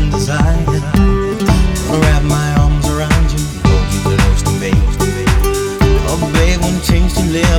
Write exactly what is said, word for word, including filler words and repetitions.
desire. Wrap my arms around you, hold you close to me. Oh, babe, when change to live.